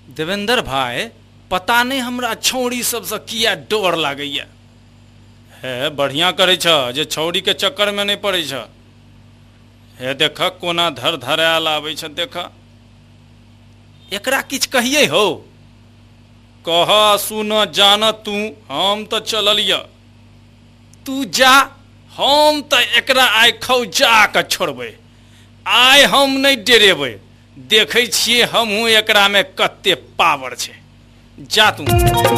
देवेंद्र भाई पता नहीं हमरा छौड़ी सबसे किया डर लागैया। हे बढ़िया करे छ जे छौड़ी के चक्कर में नहीं पड़े छ। हे देख कोना धर धरायल आबै छ, देख एकरा किछ कहिए हो। कह सुन जान तू हम तो चललिया, तू जा, हम तो एकरा आइ खौजा के छोड़बै। आइ हम नहीं डेरेबै, देखे छिए हमहू एकरा में कते पावर छे। जा तू।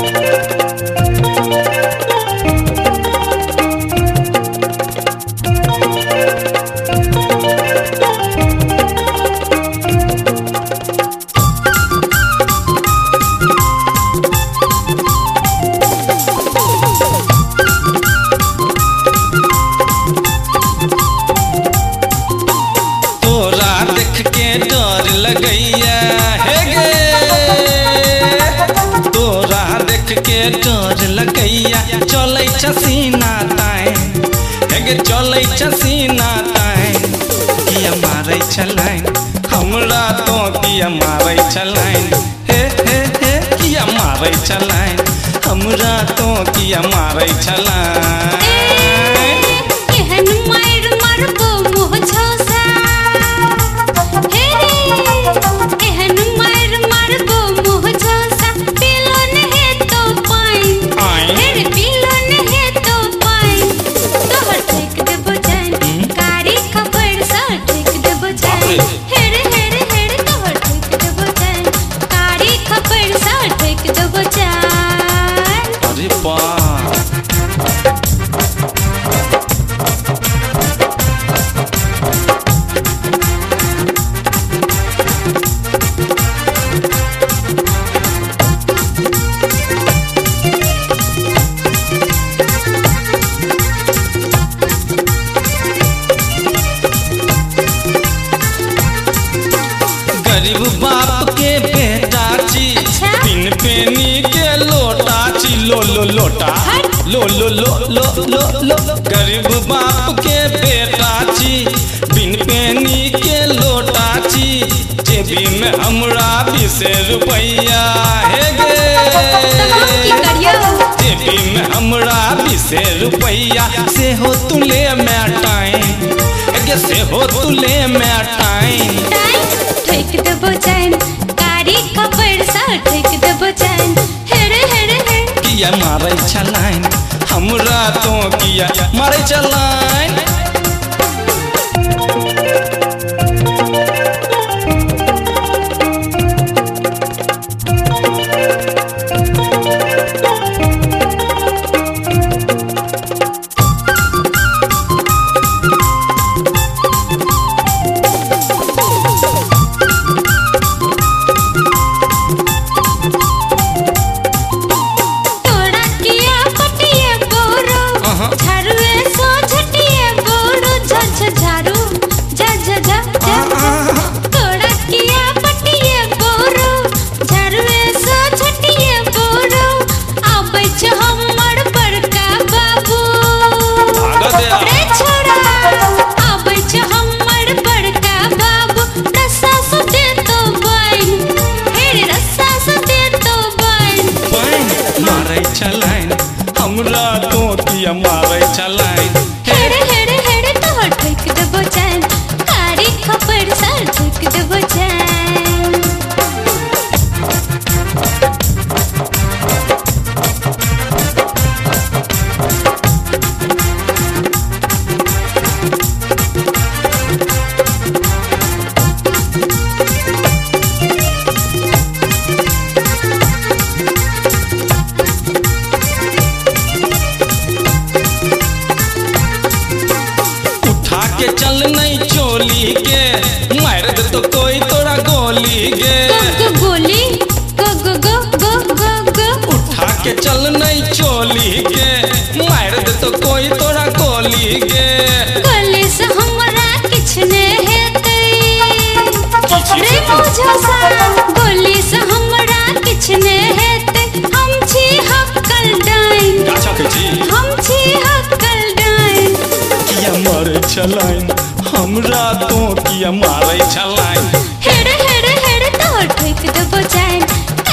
डर लगैया चलै छ सीना ताए, हेगे चलै छ सीना ताए। किया मारै छ लाइन हमरा तो किया मारै छ लाइन, हे हे हे किया मारै छ लाइन हमरा तो किया मारै छ लाइन। केहन मार मारबो मोह छौसा, हे रे केहन मार मारबो मोह छौसा। पिलो नहे तो पाइन, हे रे पिलो नहे तो पाइन। तोहर ठेक देबो जान कारी खबर सा ठेक देबो जान। हे रे तोहर ठेक देबो जान कारी खबर सा ठेक देबो जान। अरे वाह गरीब बाप के बेटा छी, बिन पेनी के लोटा छी। लो लो लोटा लो लो लो लो लो लो। गरीब बाप के बेटा छी, बिन पेनी के लोटा छी। जेबी में हमरा 20 रुपया हे गे, जेबी में हमरा 20 रुपया। से हो तुले में टाइम गे, से हो तुले में टाइम। ठेक देबो जान कारी खबर सा ठेक देबो जान। हेरे हेरे हे किया मारै छ लाइन हमरा तो किया मारै छ लाइन। हमरा तो किया मारै छ लाइन। हेरे हेरे हेरे तोहर ठेक देबो जान कारी खबर सा ठेक देबो जान। चल नहीं चोली के मार दे तो कोई तोरा गोली गे। गोली गो गो गो गो गो गो। उठा के चल नहीं चोली के मार दे तो कोई तोरा गोली गे। गोली से हमरा किछ ने हेतै, रे मुझसा गोली से हमरा किछ ने हेतै। हम छी हक्कल डाइन, हम छी हक्कल डाइन। किया मारै छ लाइन हमरा तो किया मारै छ लाइन। हेरे हेरे हेरे तोहर ठेक देबो जान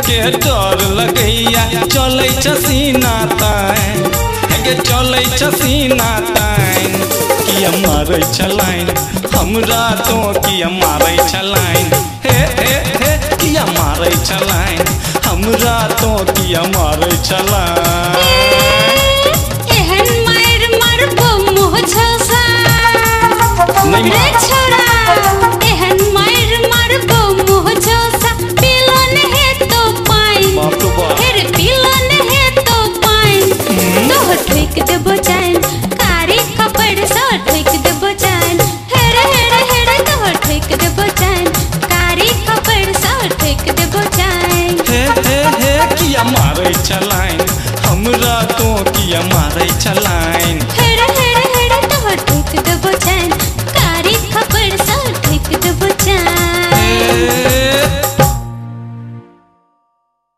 के डर लगैया चलै सीना ताइन गे चलै सीना ताइन किया मारै छलाइन हमरा तो किया मारै छलाइन हे हे हे किया मारै छलाइन हमरा तो किया मारै छलाइन एहन मार मारबो मुँह झोसा नहीं रे छोरा एहन मार मारबो मुँह झोसा पिलन है तो पाइन बाप रे बाप। हेर पिलन है तो पाइन तो ठोक देबो जान कारी कपड़ सा ठोक देबो जान हेर हेर हेर तो ठोक देबो जान कारी कपड़ सा ठोक देबो जान हे हे हे किया मारै छलाइन हमरा तो किया मारै छलाइन